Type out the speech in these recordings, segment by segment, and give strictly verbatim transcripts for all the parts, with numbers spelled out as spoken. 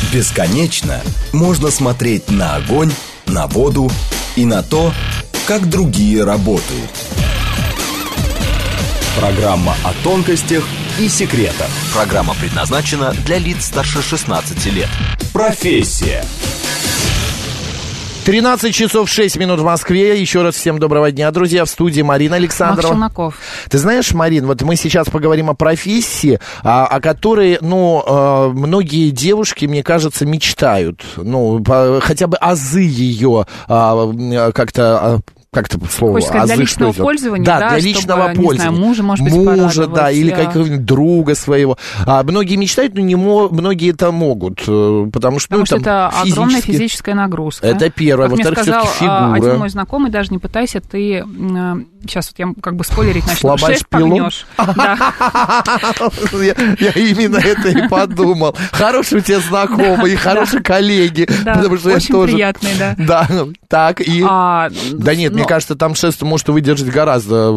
Бесконечно можно смотреть на огонь, на воду и на то, как другие работают. Программа о тонкостях и секретах. Программа предназначена для лиц старше шестнадцати лет. Профессия. тринадцать часов шесть минут в Москве. Еще раз всем доброго дня, друзья. В студии Марина Александрова. Макс Челноков. Ты знаешь, Марин, вот мы сейчас поговорим о профессии, о, о которой, ну, э, многие девушки, мне кажется, мечтают. Ну, по, хотя бы азы ее э, как-то... Как-то слово, хочешь сказать, азы, для личного что пользования, да, да, для чтобы, личного не пользования. Знаю, мужа, может быть, мужа, да, или а... какого-нибудь друга своего. А многие мечтают, но не мо- многие это могут, потому что, потому ну, что там, это физически... огромная физическая нагрузка. Это первое. Как Во-вторых, мне сказал фигура. один мой знакомый, даже не пытайся, ты сейчас вот я как бы спойлерить начну, шесть погнешь. Я именно это и подумал. Хороший у тебя знакомый, хорошие коллеги. Очень приятный, да. Да, так и... Да нет, мне кажется, там шест может выдержать гораздо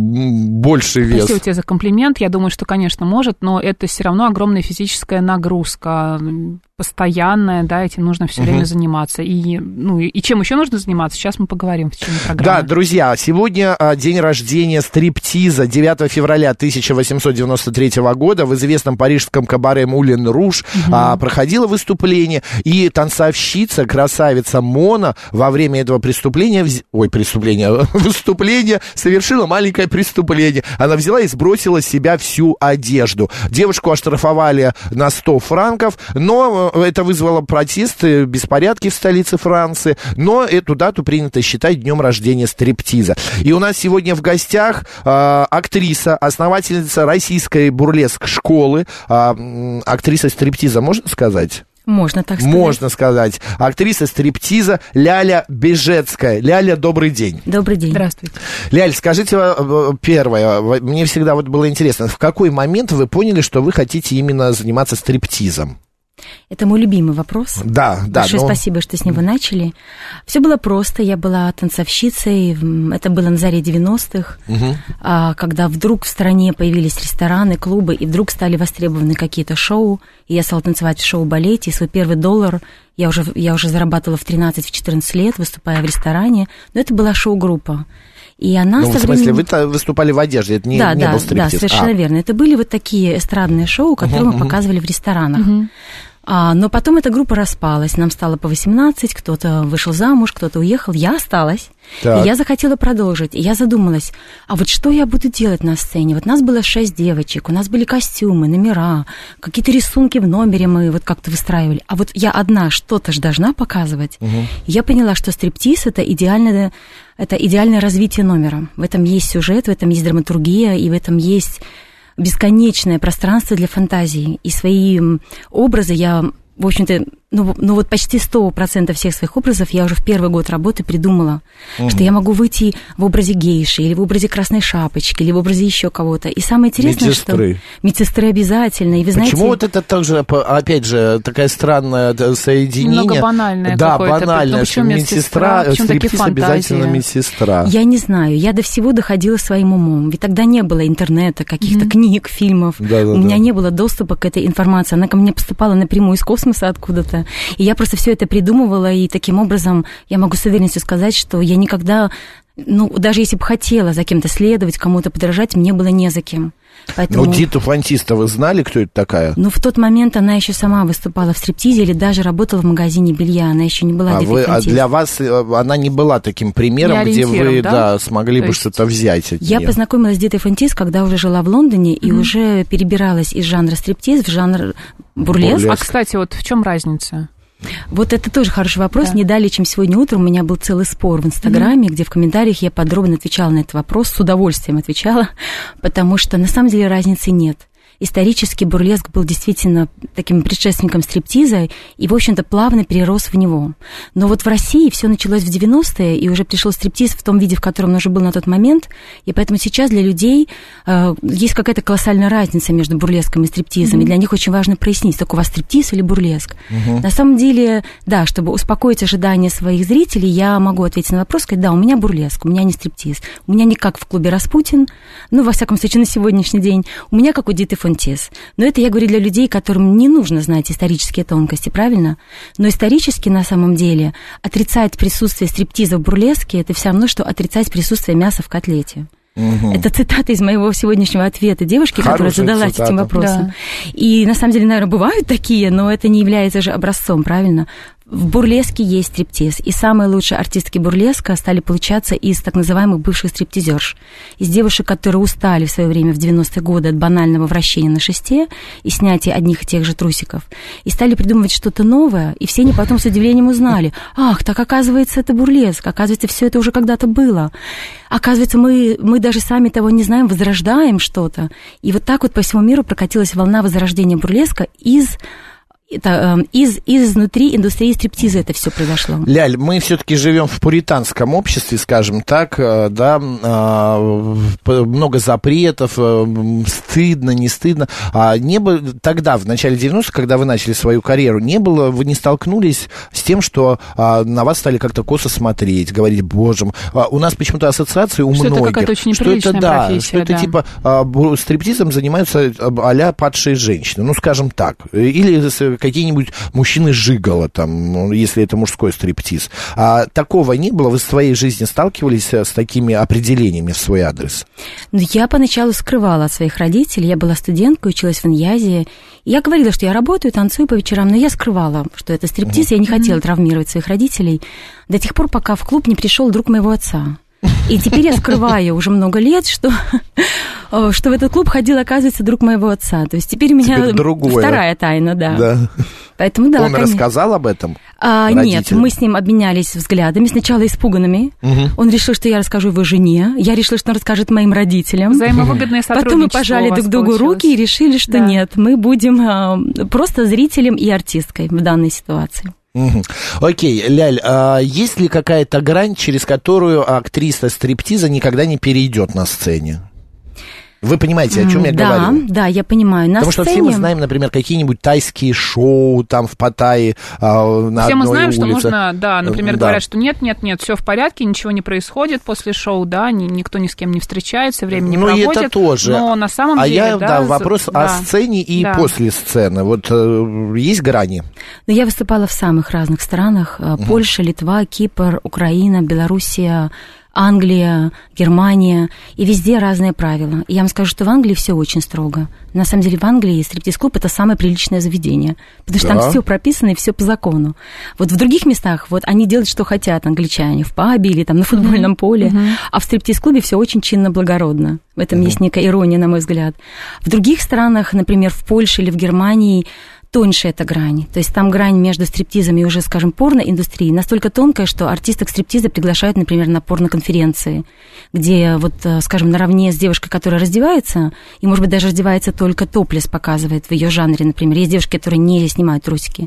больший вес. Спасибо тебе за комплимент. Я думаю, что, конечно, может, но это все равно огромная физическая нагрузка, постоянная, да, этим нужно все uh-huh. время заниматься. И, ну, и чем еще нужно заниматься, сейчас мы поговорим в течение программы. Да, друзья, сегодня а, день рождения стриптиза, девятого февраля тысяча восемьсот девяносто третьего года в известном парижском кабаре «Мулен Руж» uh-huh. а, проходило выступление, и танцовщица, красавица Мона во время этого преступления, вз... ой, преступления, выступления совершила маленькое преступление. Она взяла и сбросила с себя всю одежду. Девушку оштрафовали на сто франков, но это вызвало протесты, беспорядки в столице Франции, но эту дату принято считать днем рождения стриптиза. И у нас сегодня в гостях э, актриса, основательница российской бурлеск-школы, э, актриса стриптиза, можно сказать? Можно так сказать. Можно сказать. Актриса стриптиза Ляля Бежецкая. Ляля, добрый день. Добрый день. Здравствуйте. Ляль, скажите первое, мне всегда вот было интересно, в какой момент вы поняли, что вы хотите именно заниматься стриптизом? Это мой любимый вопрос. Да, да. Большое но... спасибо, что с него начали. Все было просто. Я была танцовщицей. Это было на заре девяностых, угу. когда вдруг в стране появились рестораны, клубы, и вдруг стали востребованы какие-то шоу. И я стала танцевать в шоу-балете. И свой первый доллар я уже, я уже зарабатывала в тринадцать-четырнадцать лет, выступая в ресторане. Но это была шоу-группа. И она ну, со в смысле, временем... вы выступали в одежде, это не, да, не да, был стриптиз? Да, совершенно а. верно. Это были вот такие эстрадные шоу, которые uh-huh, мы показывали uh-huh. в ресторанах. Uh-huh. А, но потом эта группа распалась, нам стало по восемнадцать, кто-то вышел замуж, кто-то уехал, я осталась. Так. И я захотела продолжить, и я задумалась, а вот что я буду делать на сцене? Вот нас было шесть девочек, у нас были костюмы, номера, какие-то рисунки в номере мы вот как-то выстраивали. А вот я одна что-то же должна показывать. Угу. И я поняла, что стриптиз – это идеальное, это идеальное развитие номера. В этом есть сюжет, в этом есть драматургия, и в этом есть бесконечное пространство для фантазии. И свои образы я, в общем-то, ну, ну вот почти сто процентов всех своих образов я уже в первый год работы придумала, угу. что я могу выйти в образе гейши, или в образе красной шапочки, или в образе еще кого-то. И самое интересное, медсестры. что... Медсестры обязательно. И вы Почему знаете... вот это тоже, опять же, такая странная соединение? Немного банальное да, какое-то. Да, банальное, что медсестра, стриптиз обязательно медсестра. Я не знаю, я до всего доходила своим умом. Ведь тогда не было интернета, каких-то mm-hmm. книг, фильмов. Да, да, У да. меня не было доступа к этой информации. Она ко мне поступала напрямую из космоса откуда-то. И я просто все это придумывала, и таким образом я могу с уверенностью сказать, что я никогда, ну, даже если бы хотела за кем-то следовать, кому-то подражать, мне было не за кем. Поэтому... Ну, Диту Фантиста вы знали, кто это такая? Ну, в тот момент она еще сама выступала в стриптизе или даже работала в магазине белья, она еще не была а Дитой вы, Фантист. А для вас она не была таким примером, где вы да? Да, смогли То бы есть... что-то взять от Я нее? познакомилась с Дитой Фантист, когда уже жила в Лондоне, mm-hmm. и уже перебиралась из жанра стриптиз в жанр бурлеск. бурлеск. А, кстати, вот в чем разница? Вот это тоже хороший вопрос. Да. Не далее, чем сегодня утром, у меня был целый спор в Инстаграме, mm-hmm. где в комментариях я подробно отвечала на этот вопрос, с удовольствием отвечала, потому что на самом деле разницы нет. Исторически бурлеск был действительно таким предшественником стриптиза и, в общем-то, плавно перерос в него. Но вот в России все началось в девяностые, и уже пришел стриптиз в том виде, в котором он уже был на тот момент, и поэтому сейчас для людей э, есть какая-то колоссальная разница между бурлеском и стриптизом, mm-hmm. и для них очень важно прояснить, так у вас стриптиз или бурлеск. Mm-hmm. На самом деле, да, чтобы успокоить ожидания своих зрителей, я могу ответить на вопрос, сказать, да, у меня бурлеск, у меня не стриптиз, у меня не как в клубе Распутин, ну, во всяком случае, на сегодняшний день, у меня как у Диты Фантист, стриптиз. Но это я говорю для людей, которым не нужно знать исторические тонкости, правильно? Но исторически, на самом деле, отрицать присутствие стриптиза в бурлеске – это все равно, что отрицать присутствие мяса в котлете. Угу. Это цитата из моего сегодняшнего ответа девушки, которая задалась этим вопросом. Да. И, на самом деле, наверное, бывают такие, но это не является же образцом, правильно? В бурлеске есть стриптиз, и самые лучшие артистки бурлеска стали получаться из так называемых бывших стриптизерш, из девушек, которые устали в свое время в девяностые годы от банального вращения на шесте и снятия одних и тех же трусиков, и стали придумывать что-то новое, и все они потом с удивлением узнали: ах, так оказывается, это бурлеск, оказывается, все это уже когда-то было, оказывается, мы, мы даже сами того не знаем, возрождаем что-то. И вот так вот по всему миру прокатилась волна возрождения бурлеска из... Это, э, из, изнутри индустрии стриптиза это все произошло. Ляль, мы все-таки живем в пуританском обществе, скажем так, э, да, э, много запретов, э, стыдно, не стыдно. А не было тогда, в начале девяностых, когда вы начали свою карьеру, не было, вы не столкнулись с тем, что э, на вас стали как-то косо смотреть, говорить: боже мой, э, у нас почему-то ассоциации у что многих. Это какая-то очень что это, да, профессия, что это да. типа э, стриптизом занимаются а-ля падшие женщины, ну, скажем так, или какие-нибудь мужчины-жигало, там, если это мужской стриптиз. А такого не было? Вы в своей жизни сталкивались с такими определениями в свой адрес? Ну, я поначалу скрывала от своих родителей. Я была студенткой, училась в Иньязе. Я говорила, что я работаю, танцую по вечерам, но я скрывала, что это стриптиз. Mm-hmm. Я не хотела травмировать своих родителей до тех пор, пока в клуб не пришел друг моего отца. И теперь я скрываю уже много лет, что, что в этот клуб ходил, оказывается, друг моего отца. То есть теперь у меня теперь вторая тайна, да. да. Поэтому, да, он конечно. Рассказал об этом? А, нет, мы с ним обменялись взглядами, сначала испуганными. Угу. Он решил, что я расскажу его жене, я решила, что он расскажет моим родителям. Взаимовыгодное сотрудничество. Потом мы пожали друг другу руки и решили, что да. нет, мы будем а, просто зрителем и артисткой в данной ситуации. Угу. Окей, Ляль, а есть ли какая-то грань, через которую актриса стриптиза никогда не перейдет на сцене? Вы понимаете, о чем я да, говорю? Да, я понимаю. На Потому сцене... что все мы знаем, например, какие-нибудь тайские шоу там в Паттайе а, на все одной мы знаем, улице. Что нужно, да, например, да. говорят, что нет, нет, нет, все в порядке, ничего не происходит после шоу, да, ни, никто ни с кем не встречается, время не ну, проводит. Ну, это тоже. Но на самом а деле, я, да, да, вопрос да. о сцене и да. после сцены. Вот э, есть грани? Ну, я выступала в самых разных странах. Угу. Польша, Литва, Кипр, Украина, Белоруссия, Англия, Германия, и везде разные правила. И я вам скажу, что в Англии все очень строго. На самом деле в Англии стриптиз-клуб – это самое приличное заведение, потому что да. там все прописано и все по закону. Вот в других местах вот они делают, что хотят, англичане, в пабе или там на футбольном mm-hmm. поле, mm-hmm. а в стриптиз-клубе все очень чинно-благородно. В этом mm-hmm. есть некая ирония, на мой взгляд. В других странах, например, в Польше или в Германии, тоньше эта грань. То есть там грань между стриптизом и уже, скажем, порноиндустрией настолько тонкая, что артисток стриптиза приглашают, например, на порноконференции, где вот, скажем, наравне с девушкой, которая раздевается, и, может быть, даже раздевается только топлес показывает в ее жанре, например. Есть девушки, которые не снимают трусики.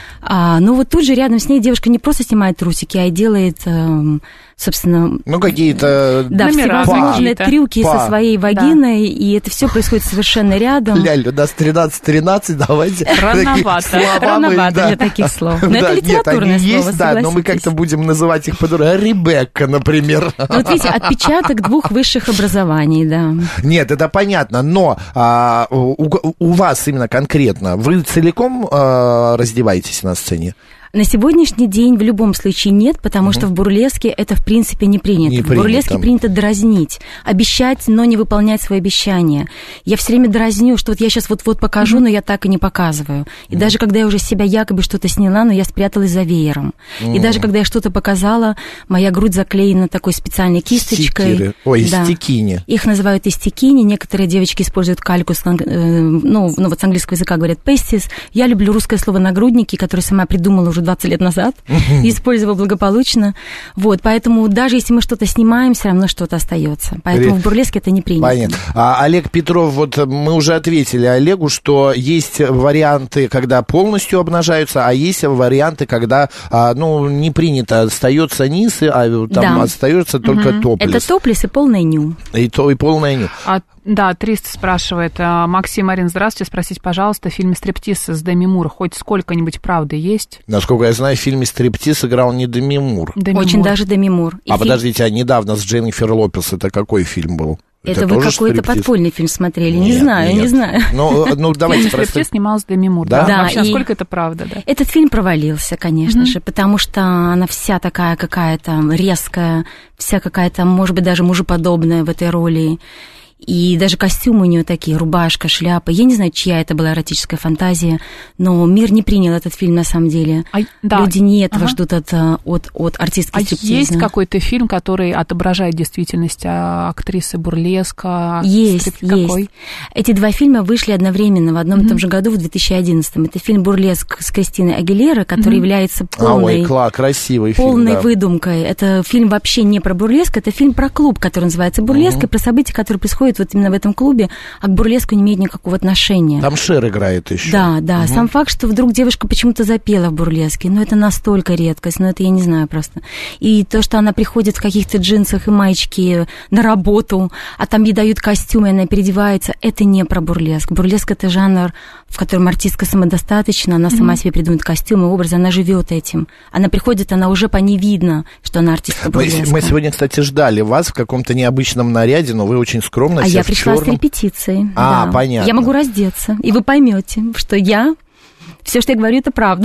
А, ну вот тут же рядом с ней девушка не просто снимает трусики, а и делает, собственно... Ну, какие-то... Да, всевозможные трюки па. со своей вагиной, да. и это все происходит совершенно рядом. Ляль, у нас тринадцать-тринадцать, давайте... Рановато. Рановато да. для таких слов. Но да, это литературное нет, слово, есть, да, но мы как-то будем называть их по-другому. Ребекка, например. Ну, вот видите, отпечаток двух высших образований, да. Нет, это понятно, но а, у, у вас именно конкретно, вы целиком а, раздеваетесь на сцене? На сегодняшний день в любом случае нет, потому угу. что в бурлеске это, в принципе, не принято. Не в принято. бурлеске принято дразнить, обещать, но не выполнять свои обещания. Я все время дразню, что вот я сейчас вот-вот покажу, угу. но я так и не показываю. И угу. даже когда я уже с себя якобы что-то сняла, но я спряталась за веером. Угу. И даже когда я что-то показала, моя грудь заклеена такой специальной кисточкой. Стикеры. Ой, да. стикини. Их называют истикини. Некоторые девочки используют кальку, с, ну, ну вот с английского языка говорят пестис. Я люблю русское слово нагрудники, которое сама придумала уже двадцать лет назад, uh-huh. использовала благополучно. Вот, поэтому даже если мы что-то снимаем, все равно что-то остается. Поэтому При... в бурлеске это не принято. Понятно. А Олег Петров, вот мы уже ответили Олегу, что есть варианты, когда полностью обнажаются, а есть варианты, когда, ну, не принято, остается низ, а там да. остается только uh-huh. топлес. Это топлес и полная ню. И, то, и полная ню. А Да, триста спрашивает. Максим, Марин, здравствуйте. Спросите, пожалуйста, в фильме «Стриптиз» с Деми Мур хоть сколько-нибудь правды есть? Насколько я знаю, в фильме «Стриптиз» играл не Деми Мур. Деми Очень Мур. Даже Деми Мур. И а фильм... подождите, а недавно с Дженнифер Лопес это какой фильм был? Это, это вы какой-то стриптиз? Подпольный фильм смотрели? Нет, не знаю, нет. не знаю. Ну, ну давайте просто... «Стриптиз» снималась Деми Мур, да? Да, вообще, и... насколько это правда, да? Этот фильм провалился, конечно mm-hmm. же, потому что она вся такая какая-то резкая, вся какая-то, может быть, даже мужеподобная в этой роли. И даже костюмы у нее такие, рубашка, шляпа. Я не знаю, чья это была эротическая фантазия, но мир не принял этот фильм на самом деле. А, да. Люди не этого ага. ждут от, от, от артистки а стриптиза. Есть какой-то фильм, который отображает действительность актрисы бурлеска? Есть, Стрип... есть. Какой? Эти два фильма вышли одновременно в одном mm-hmm. и том же году, в две тысячи одиннадцатом. Это фильм «Бурлеск» с Кристиной Агилерой, который mm-hmm. является полной, а, ой, кла, красивый фильм, полной да. выдумкой. Это фильм вообще не про бурлеск, это фильм про клуб, который называется «Бурлеск», mm-hmm. и про события, которые происходят вот именно в этом клубе, а к бурлеску не имеет никакого отношения. Там Шер играет еще. Да, да. Угу. Сам факт, что вдруг девушка почему-то запела в бурлеске, ну, это настолько редкость, ну, это я не знаю просто. И то, что она приходит в каких-то джинсах и маечке на работу, а там ей дают костюм, и она переодевается, это не про бурлеск. Бурлеск — это жанр, в котором артистка самодостаточна, она сама угу. себе придумывает костюм и образ, она живет этим. Она приходит, она уже по ней видно, что она артистка бурлеска. Мы, мы сегодня, кстати, ждали вас в каком-то необычном наряде, но вы очень скромно. А я пришла с репетиции. А, да. понятно. Я могу раздеться, и вы поймете, что я... Все, что я говорю, это правда.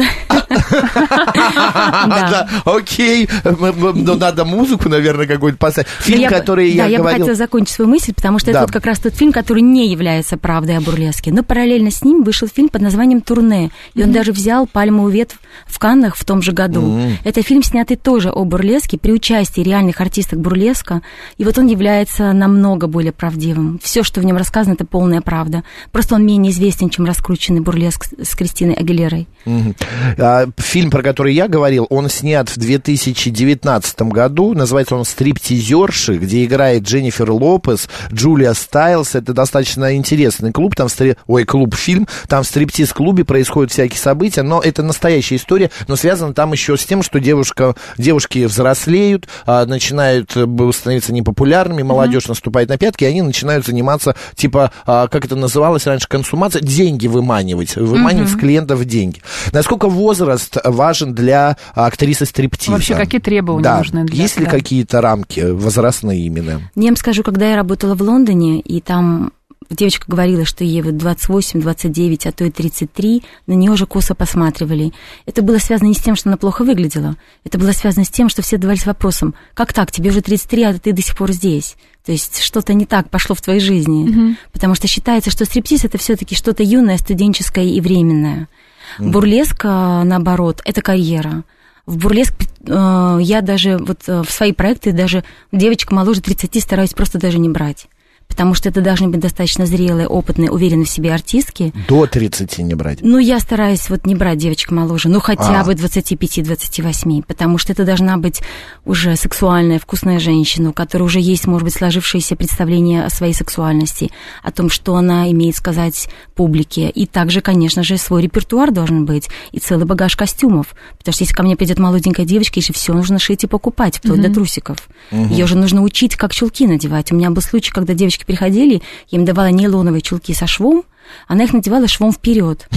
Окей. Но надо музыку, наверное, какую-то поставить. Фильм, который я говорил... Да, я бы хотела закончить свою мысль, потому что это вот как раз тот фильм, который не является правдой о бурлеске. Но параллельно с ним вышел фильм под названием «Турне». И он даже взял пальмовую ветвь в Каннах в том же году. Это фильм, снятый тоже о бурлеске, при участии реальных артисток бурлеска. И вот он является намного более правдивым. Все, что в нем рассказано, это полная правда. Просто он менее известен, чем раскрученный бурлеск с Кристиной Агилерой. Mm-hmm. А, фильм, про который я говорил, он снят в две тысячи девятнадцатом году. Называется он «Стриптизерши», где играет Дженнифер Лопес, Джулия Стайлс. Это достаточно интересный клуб. Там стри... Ой, клуб-фильм. Там в стриптиз-клубе происходят всякие события. Но это настоящая история. Но связано там еще с тем, что девушка... девушки взрослеют, а, начинают становиться непопулярными, молодежь mm-hmm. наступает на пятки, и они начинают заниматься, типа, а, как это называлось раньше, консумация, деньги выманивать. Выманивать mm-hmm. с клиентов деньги. Насколько возраст важен для актрисы стриптиза? Вообще, какие требования да. нужны для... Есть ли да. какие-то рамки возрастные именно? Я вам скажу, когда я работала в Лондоне, и там девочка говорила, что ей вот двадцать восемь, двадцать девять, а то и тридцать три, на нее уже косо посматривали. Это было связано не с тем, что она плохо выглядела. Это было связано с тем, что все задавались вопросом: как так, тебе уже тридцать три, а ты до сих пор здесь? То есть что-то не так пошло в твоей жизни. Mm-hmm. Потому что считается, что стриптиз — это все-таки что-то юное, студенческое и временное. Mm-hmm. Бурлеск, наоборот, это карьера. В бурлеск э, я даже вот в свои проекты даже девочек моложе тридцати стараюсь просто даже не брать. Потому что это должны быть достаточно зрелые, опытные, уверенные в себе артистки. До тридцати не брать? Ну, я стараюсь вот не брать девочек моложе, ну, хотя а. бы двадцати пяти - двадцати восьми, потому что это должна быть уже сексуальная, вкусная женщина, у которой уже есть, может быть, сложившееся представление о своей сексуальности, о том, что она имеет сказать публике. И также, конечно же, свой репертуар должен быть, и целый багаж костюмов. Потому что если ко мне придет молоденькая девочка, ей же все нужно шить и покупать, вплоть mm-hmm. до трусиков. Mm-hmm. Ее же нужно учить, как чулки надевать. У меня был случай, когда девочки приходили, я им давала нейлоновые чулки со швом, она их надевала швом вперед.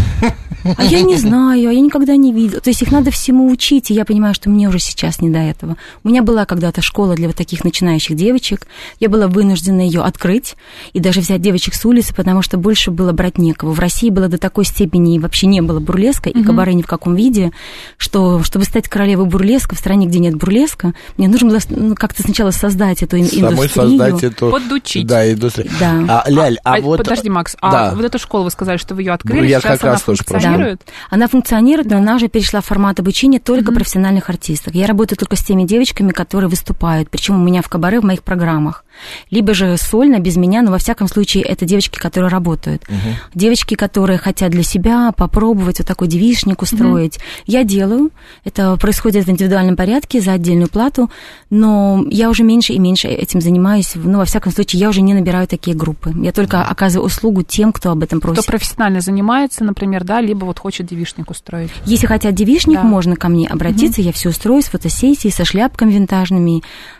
А я не знаю, а я никогда не видела. То есть их надо всему учить, и я понимаю, что мне уже сейчас не до этого. У меня была когда-то школа для вот таких начинающих девочек. Я была вынуждена ее открыть и даже взять девочек с улицы, потому что больше было брать некого. В России было до такой степени, и вообще не было бурлеска, и кабаре ни в каком виде, что, чтобы стать королевой бурлеска в стране, где нет бурлеска, мне нужно было ну, как-то сначала создать эту индустрию. Самой создать эту... Подучить. Да, индустрию. Да. А, Ляль, а, а вот... Подожди, Макс, а да. вот эту школу вы сказали, что вы ее открыли, я сейчас как раз она тоже функционирует? Да. Она функционирует, да. но она уже перешла в формат обучения только mm-hmm. профессиональных артистов. Я работаю только с теми девочками, которые выступают, причем у меня в кабаре в моих программах. Либо же сольно, без меня, но во всяком случае это девочки, которые работают. Uh-huh. Девочки, которые хотят для себя попробовать вот такой девичник устроить. Uh-huh. Я делаю, это происходит в индивидуальном порядке за отдельную плату, но я уже меньше и меньше этим занимаюсь. Ну, во всяком случае, я уже не набираю такие группы. Я только оказываю услугу тем, кто об этом просит. Кто профессионально занимается, например, да, либо вот хочет девичник устроить. Если хотят девичник, да. можно ко мне обратиться, uh-huh. я все устрою с фотосессией, со шляпками винтажными,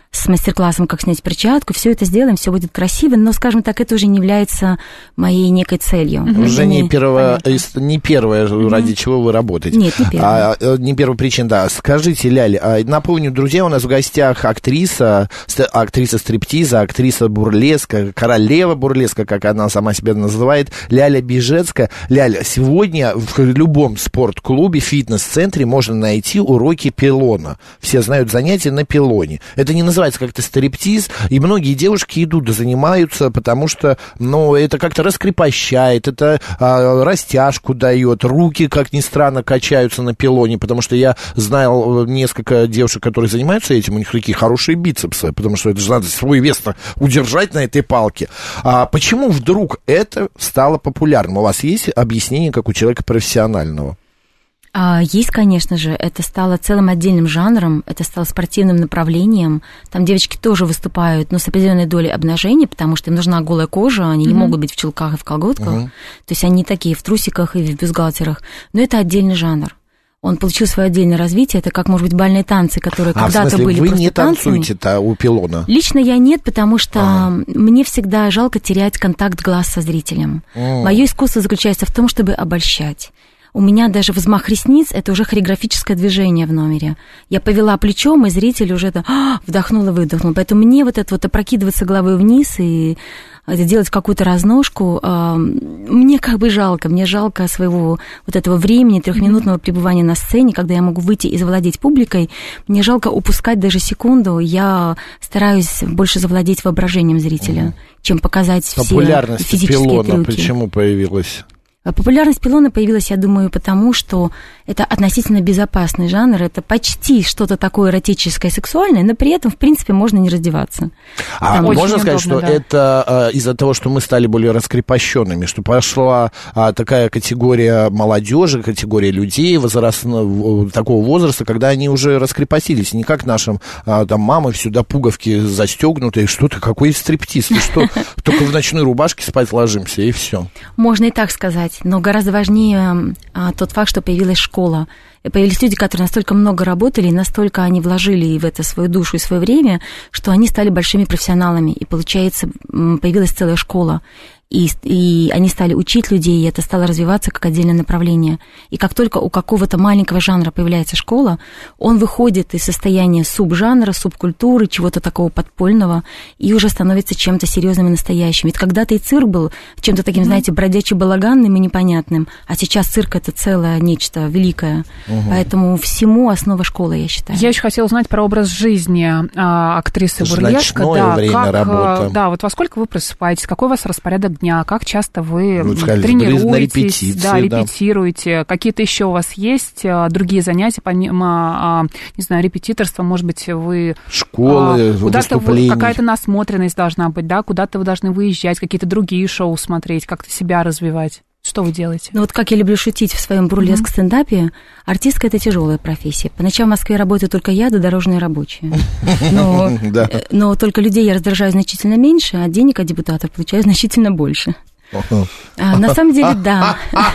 с мастер-классом «Как снять перчатку». Все это сделаем, все будет красиво, но, скажем так, это уже не является моей некой целью. Mm-hmm. Уже не, первое, не первое, mm-hmm. ради чего вы работаете. Нет, не первое. А, не первая причина, да. Скажите, Ляля, напомню, друзья, у нас в гостях актриса, актриса стриптиза, актриса бурлеска, королева бурлеска, как она сама себя называет, Ляля Бежецкая. Ляля, сегодня в любом спортклубе, фитнес-центре можно найти уроки пилона. Все знают занятия на пилоне. Это не называется как-то стриптиз, и многие девушки идут и занимаются, потому что, ну, это как-то раскрепощает, это а, растяжку дает, руки, как ни странно, качаются на пилоне, потому что я знал несколько девушек, которые занимаются этим, у них такие хорошие бицепсы, потому что это же надо свой вес удержать на этой палке. А почему вдруг это стало популярным? У вас есть объяснение, как у человека профессионального? Есть, конечно же, это стало целым отдельным жанром, это стало спортивным направлением. Там девочки тоже выступают, но с определенной долей обнажения, потому что им нужна голая кожа, они mm-hmm. не могут быть в чулках и в колготках. Mm-hmm. То есть они такие в трусиках и в бюстгальтерах. Но это отдельный жанр. Он получил свое отдельное развитие. Это как, может быть, бальные танцы, которые а, когда-то в смысле, были вы просто не танцами. танцуете-то у пилона? Лично я нет, потому что А-а. мне всегда жалко терять контакт глаз со зрителем. Mm. Мое искусство заключается в том, чтобы обольщать. У меня даже взмах ресниц – это уже хореографическое движение в номере. Я повела плечом, и зритель уже это, вдохнул и выдохнул. Поэтому мне вот это вот опрокидываться головой вниз и делать какую-то разножку, мне как бы жалко. Мне жалко своего вот этого времени, трехминутного пребывания на сцене, когда я могу выйти и завладеть публикой. Мне жалко упускать даже секунду. Я стараюсь больше завладеть воображением зрителя, mm. чем показать все физические пилона трюки. Почему появилась? Популярность пилона появилась, я думаю, потому что это относительно безопасный жанр, это почти что-то такое эротическое, сексуальное, но при этом, в принципе, можно не раздеваться. А можно очень сказать, удобно, что да. это а, из-за того, что мы стали более раскрепощенными, что пошла а, такая категория молодежи, категория людей возрастного, такого возраста, когда они уже раскрепостились, не как нашим а, там мамы все до пуговки застегнутые, что ты, какой стриптиз, ты что, только в ночной рубашке спать ложимся, и все. Можно и так сказать. Но гораздо важнее а, тот факт, что появилась школа. И появились люди, которые настолько много работали, и настолько они вложили в это свою душу и свое время, что они стали большими профессионалами. И, получается, появилась целая школа. И, и они стали учить людей, и это стало развиваться как отдельное направление. И как только у какого-то маленького жанра появляется школа, он выходит из состояния субжанра, субкультуры, чего-то такого подпольного, и уже становится чем-то серьезным и настоящим. Ведь когда-то и цирк был чем-то таким, mm-hmm. знаете, бродяче-балаганным и непонятным, а сейчас цирк – это целое нечто великое. Mm-hmm. Поэтому всему основа школы, я считаю. Я еще хотела узнать про образ жизни а, актрисы бурлеска. Ночное да, время как, работы. Да, вот во сколько вы просыпаетесь, какой у вас распорядок дня, как часто вы ну, сказали, тренируетесь, да, да. репетируете, какие-то еще у вас есть другие занятия, помимо, не знаю, репетиторства, может быть, вы... Школы, куда-то вы, какая-то насмотренность должна быть, да, куда-то вы должны выезжать, какие-то другие шоу смотреть, как-то себя развивать. Что вы делаете? Ну вот как я люблю шутить в своем бурлеск-стендапе, артистка – это тяжелая профессия. По ночам в Москве работаю только я, да дорожные рабочие. Но, но только людей я раздражаю значительно меньше, а денег от депутатов получаю значительно больше. А, на самом деле, да.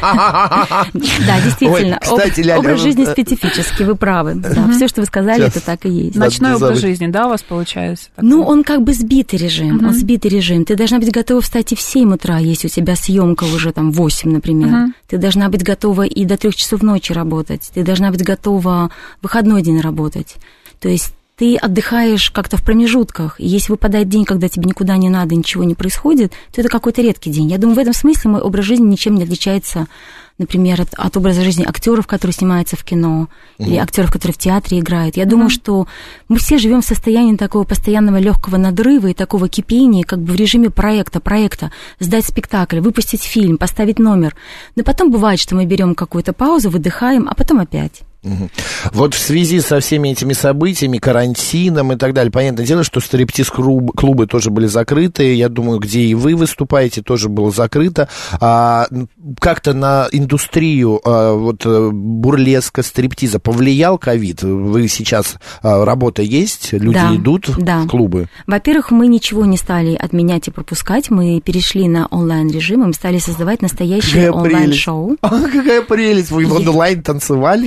Да, действительно. Ой, кстати, Ляля, образ жизни специфический, вы правы. Да, все, что вы сказали, Сейчас. это так и есть. Ночной образ жизни, да, у вас получается? Такой? Ну, он как бы сбитый режим. Uh-huh. Он сбитый режим. Ты должна быть готова встать и в семь утра, если у тебя съемка уже там в восемь, например. Uh-huh. Ты должна быть готова и до трех часов ночи работать. Ты должна быть готова в выходной день работать. То есть ты отдыхаешь как-то в промежутках, и если выпадает день, когда тебе никуда не надо, ничего не происходит, то это какой-то редкий день. Я думаю, в этом смысле мой образ жизни ничем не отличается, например, от, от образа жизни актеров, которые снимаются в кино, угу. или актеров, которые в театре играют. Я угу. думаю, что мы все живем в состоянии такого постоянного легкого надрыва и такого кипения, как бы в режиме проекта, проекта, сдать спектакль, выпустить фильм, поставить номер. Но потом бывает, что мы берем какую-то паузу, выдыхаем, а потом опять. Угу. Вот в связи со всеми этими событиями, карантином и так далее, понятное дело, что стриптиз-клубы тоже были закрыты. Я думаю, где и вы выступаете, тоже было закрыто. А, как-то на индустрию а, вот, бурлеска, стриптиза повлиял ковид? Вы сейчас, а, работа есть? Люди да, идут да. в клубы? Во-первых, мы ничего не стали отменять и пропускать. Мы перешли на онлайн-режим, и мы стали создавать настоящее онлайн-шоу. А, какая прелесть! Вы в онлайн танцевали? Вы знаете,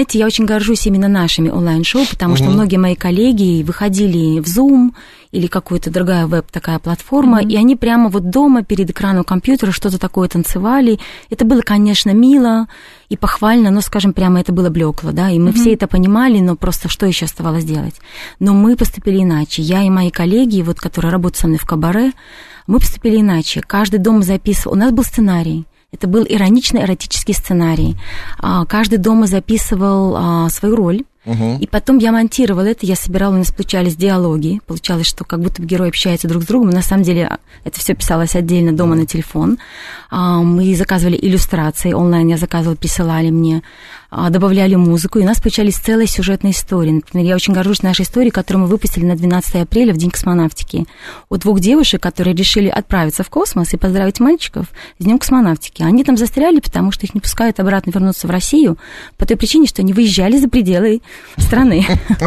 знаете, я очень горжусь именно нашими онлайн-шоу, потому mm-hmm. что многие мои коллеги выходили в Zoom или какая-то другая веб такая платформа, mm-hmm. и они прямо вот дома перед экраном компьютера что-то такое танцевали. Это было, конечно, мило и похвально, но, скажем, прямо это было блекло, да, и мы mm-hmm. все это понимали, но просто что еще оставалось делать? Но мы поступили иначе. Я и мои коллеги, вот, которые работают со мной в кабаре, мы поступили иначе. Каждый дома записывал. У нас был сценарий. Это был ироничный эротический сценарий. Каждый дома записывал свою роль. Угу. И потом я монтировала это, я собирала, у нас получались диалоги. Получалось, что как будто бы герои общаются друг с другом. На самом деле это все писалось отдельно дома на телефон. Мы заказывали иллюстрации онлайн, я заказывала, присылали мне. Добавляли музыку, и у нас получались целые сюжетные истории. Например, я очень горжусь нашей историей, которую мы выпустили на двенадцатое апреля, в День космонавтики. У двух девушек, которые решили отправиться в космос и поздравить мальчиков с Днем космонавтики. Они там застряли, потому что их не пускают обратно вернуться в Россию, по той причине, что они выезжали за пределы страны.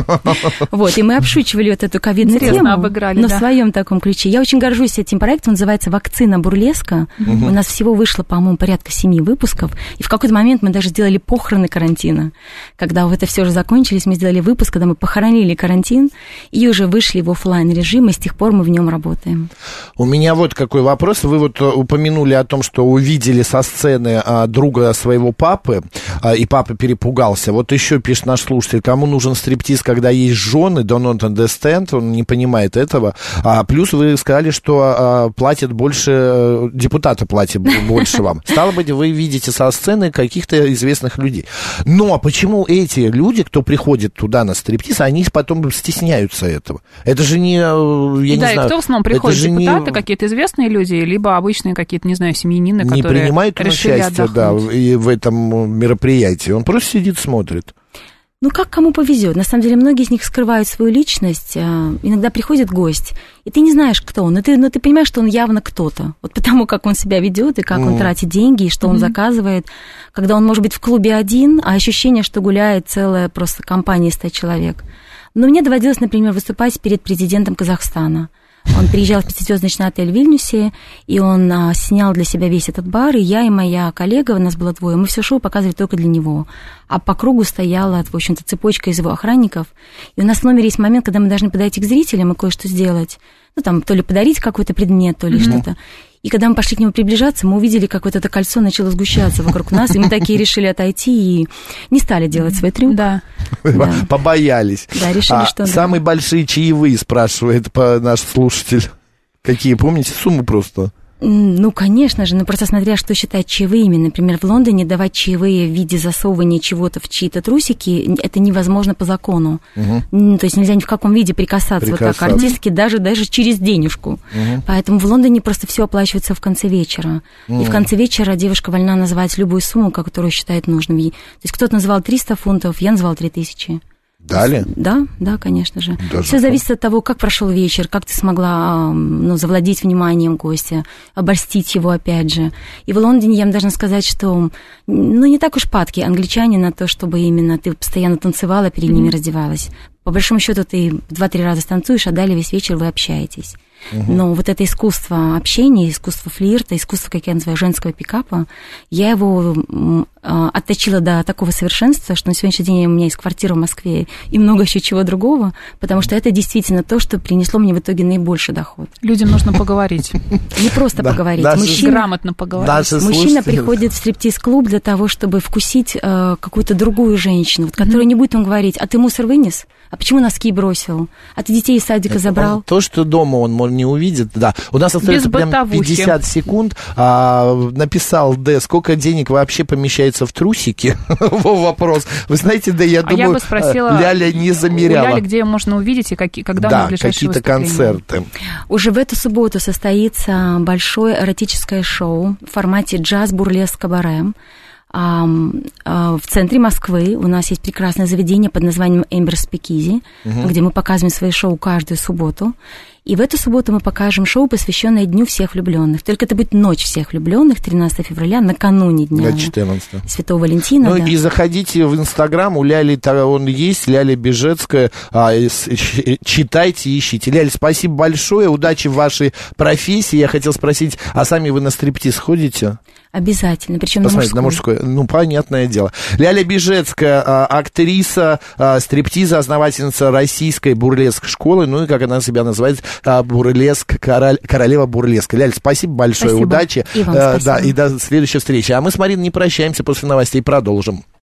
Вот, и мы обшучивали вот эту ковидную тему, но в своем таком ключе. Я очень горжусь этим проектом, он называется «Вакцина бурлеска». У нас всего вышло, по-моему, порядка семи выпусков, и в какой-то момент мы даже сделали похороны карантина. Когда вот это все уже закончились, мы сделали выпуск, когда мы похоронили карантин и уже вышли в офлайн режим, и с тех пор мы в нем работаем. У меня вот какой вопрос. Вы вот упомянули о том, что увидели со сцены а, друга своего папы, а, и папа перепугался. Вот еще пишет наш слушатель, кому нужен стриптиз, когда есть жены, don't not understand, он не понимает этого. А, плюс вы сказали, что а, платят больше, депутаты платят больше вам. Стало быть, вы видите со сцены каких-то известных людей. Но почему эти люди, кто приходит туда на стриптиз, они потом стесняются этого? Это же не, я и не да, знаю... Да, и кто в основном приходит? Депутаты, не... какие-то известные люди, либо обычные какие-то, не знаю, семьянины, не которые принимают участие, да, и в этом мероприятии. Он просто сидит, смотрит. Ну, как кому повезет. На самом деле, многие из них скрывают свою личность. Иногда приходит гость, и ты не знаешь, кто он, но ты, но ты понимаешь, что он явно кто-то. Вот потому, как он себя ведет, и как mm. он тратит деньги, и что mm-hmm. он заказывает. Когда он может быть в клубе один, а ощущение, что гуляет целая просто компания из ста человек. Но мне доводилось, например, выступать перед президентом Казахстана. Он приезжал в пятизвездочный отель в Вильнюсе, и он а, снял для себя весь этот бар, и я и моя коллега, у нас было двое, мы все шоу показывали только для него. А по кругу стояла, в общем-то, цепочка из его охранников. И у нас в номере есть момент, когда мы должны подойти к зрителям и кое-что сделать. Ну, там, то ли подарить какой-то предмет, то ли mm-hmm. что-то. И когда мы пошли к нему приближаться, мы увидели, как вот это кольцо начало сгущаться вокруг нас, и мы такие решили отойти и не стали делать свой трюк. Да. да. Побоялись. Да, решили, а, что... Самые да. большие чаевые, спрашивает наш слушатель. Какие, помните, сумму просто? Ну, конечно же, но просто смотря, что считать чаевыми. Например, в Лондоне давать чаевые в виде засовывания чего-то в чьи-то трусики, это невозможно по закону. Угу. То есть нельзя ни в каком виде прикасаться, прикасаться. вот так артистки, даже, даже через денежку. Угу. Поэтому в Лондоне просто все оплачивается в конце вечера. Угу. И в конце вечера девушка вольна называть любую сумму, которую считает нужным. То есть кто-то называл триста фунтов, я назвал три тысячи. Дали? Да, да, конечно же. Даже все зависит от того, как прошел вечер, как ты смогла ну, завладеть вниманием гостя, обольстить его опять же. И в Лондоне я вам должна сказать, что ну, не так уж падки англичане на то, чтобы именно ты постоянно танцевала, перед mm-hmm. ними раздевалась. По большому счету ты два-три раза станцуешь, а далее весь вечер вы общаетесь. Угу. Но вот это искусство общения, искусство флирта, искусство, как я называю, женского пикапа, я его э, отточила до такого совершенства, что на сегодняшний день у меня есть квартира в Москве и много еще чего другого, потому что это действительно то, что принесло мне в итоге наибольший доход. Людям нужно поговорить. Не просто поговорить. Грамотно поговорить. Мужчина приходит в стриптиз-клуб для того, чтобы вкусить какую-то другую женщину, которая не будет ему говорить: а ты мусор вынес? А почему носки бросил? А ты детей из садика это забрал? Он, то, что дома он не увидит, да. У нас остается прям пятьдесят секунд. А, написал Д, сколько денег вообще помещается в трусики? Вопрос. Вы знаете, да, я а думаю, я бы спросила, Ляля не замеряла. У Ляли, где можно увидеть и как, когда да, у ближайшие какие-то концерты. Уже в эту субботу состоится большое эротическое шоу в формате джаз-бурлеск-кабаре. В центре Москвы у нас есть прекрасное заведение под названием Эмбер Спикизи, угу. где мы показываем свои шоу каждую субботу. И в эту субботу мы покажем шоу, посвященное Дню всех влюбленных. Только это будет ночь всех влюбленных, тринадцатого февраля, накануне Дня четырнадцатого Святого Валентина. Ну да. и заходите в Инстаграм, у Ляли он есть, Ляля Бежецкая, а, читайте, ищите. Ляля, спасибо большое, удачи в вашей профессии. Я хотел спросить, а сами вы на стриптиз ходите? Обязательно, причем Посмотрите, на мужскую. на мужскую. Ну, понятное дело. Ляля Бежецкая, актриса, стриптиза, основательница российской бурлеск-школы, ну и, как она себя называет, бурлеск, король, королева бурлеска. Ляля, спасибо большое, спасибо. удачи. И вам спасибо. Да, и до следующей встречи. А мы с Мариной не прощаемся, после новостей продолжим.